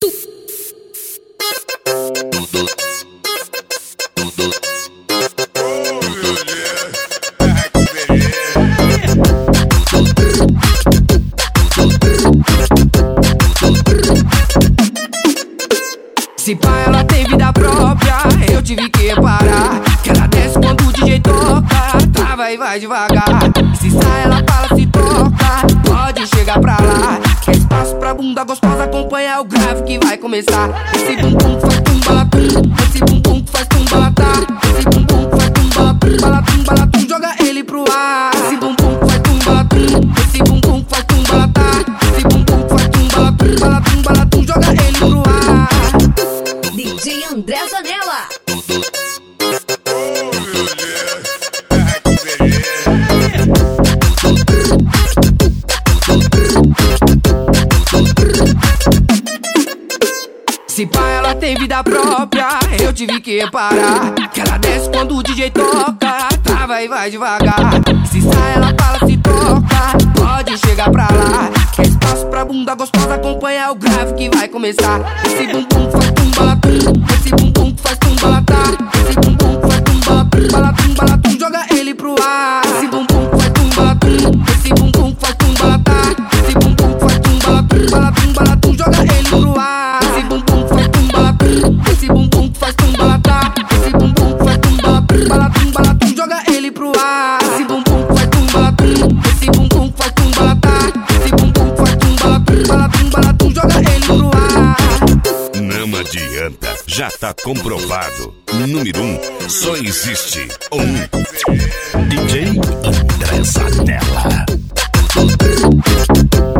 Se pá, ela tem vida própria, eu tive que reparar que ela desce quando o DJ toca, trava e vai devagar. Se sai, ela fala, se toca, pode chegar pra lá. Quer espaço pra bunda gostosa, acompanha o grave que vai começar. Esse bumbum faz tum-balatum, esse bumbum faz tum-balatá, esse bumbum faz tum-balatum, balatum, balatum, joga ele pro ar. Esse bumbum faz tum-balatum, esse bumbum faz tum-balatá, esse bumbum faz tum-balatum, balatum, balatum, joga ele pro ar. DJ André Zanella. Se pá, ela tem vida própria, eu tive que reparar que ela desce quando o DJ toca, trava e vai devagar. Se sai, ela fala, se toca, pode chegar pra lá. Quer espaço pra bunda gostosa, acompanha o grave que vai começar. Esse bumbum faz tum-balatum, esse bumbum faz tum-balatá, esse bumbum faz tum-balatum, balatum, balatum, joga ele pro ar. Esse bumbum faz tum-balatum, esse bumbum faz tum-balatá, esse bumbum faz tum-balatum, balatum, balatum, joga ele pro ar. Esse bumbum faz tum-balatum, esse bumbum faz tum-balatá, esse bumbum faz tum-balatum, balatum, balatum, joga ele pro ar. Esse bumbum faz tum-balatum, esse bumbum faz tum-balatá, esse bumbum faz tum-balatum, balatum, balatum, joga ele pro ar. Não adianta, já tá comprovado. Número 1, só existe um. DJ André Zanella.